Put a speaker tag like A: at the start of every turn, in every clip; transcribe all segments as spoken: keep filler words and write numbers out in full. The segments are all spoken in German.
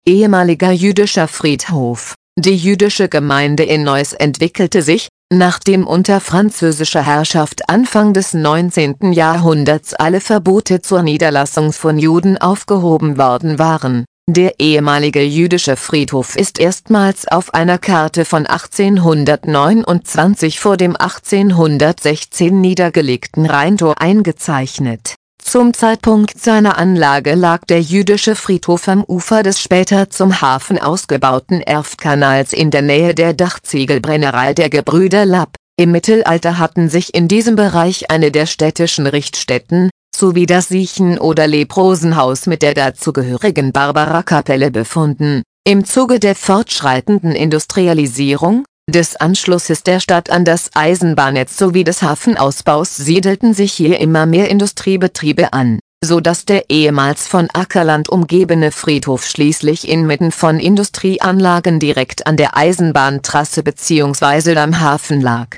A: ehemaliger jüdischer Friedhof. Die jüdische Gemeinde in Neuss entwickelte sich, nachdem unter französischer Herrschaft Anfang des neunzehnten Jahrhunderts alle Verbote zur Niederlassung von Juden aufgehoben worden waren. Der ehemalige jüdische Friedhof ist erstmals auf einer Karte von achtzehnhundertneunundzwanzig vor dem achtzehnhundertsechzehn niedergelegten Rheintor eingezeichnet. Zum Zeitpunkt seiner Anlage lag der jüdische Friedhof am Ufer des später zum Hafen ausgebauten Erftkanals in der Nähe der Dachziegelbrennerei der Gebrüder Lapp. Im Mittelalter hatten sich in diesem Bereich eine der städtischen Richtstätten, sowie das Siechen- oder Leprosenhaus mit der dazugehörigen Barbarakapelle befunden. Im Zuge der fortschreitenden Industrialisierung, des Anschlusses der Stadt an das Eisenbahnnetz sowie des Hafenausbaus siedelten sich hier immer mehr Industriebetriebe an, so dass der ehemals von Ackerland umgebene Friedhof schließlich inmitten von Industrieanlagen direkt an der Eisenbahntrasse bzw. am Hafen lag.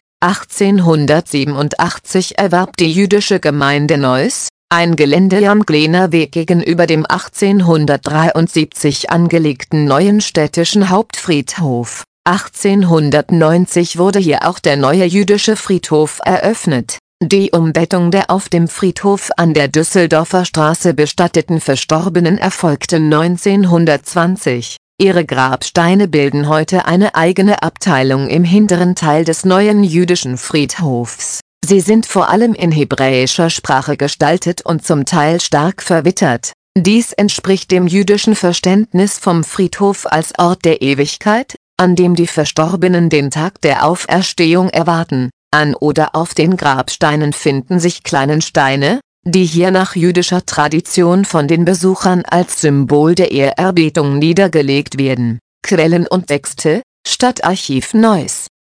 A: achtzehnhundertsiebenundachtzig erwarb die jüdische Gemeinde Neuss, ein Gelände am Glener Weg gegenüber dem achtzehnhundertdreiundsiebzig angelegten neuen städtischen Hauptfriedhof. achtzehnhundertneunzig wurde hier auch der neue jüdische Friedhof eröffnet. Die Umbettung der auf dem Friedhof an der Düsseldorfer Straße bestatteten Verstorbenen erfolgte neunzehnhundertzwanzig. Ihre Grabsteine bilden heute eine eigene Abteilung im hinteren Teil des neuen jüdischen Friedhofs. Sie sind vor allem in hebräischer Sprache gestaltet und zum Teil stark verwittert. Dies entspricht dem jüdischen Verständnis vom Friedhof als Ort der Ewigkeit, an dem die Verstorbenen den Tag der Auferstehung erwarten. An oder auf den Grabsteinen finden sich kleine Steine, die hier nach jüdischer Tradition von den Besuchern als Symbol der Ehrerbietung niedergelegt werden. Quellen und Texte: Stadtarchiv Neuss.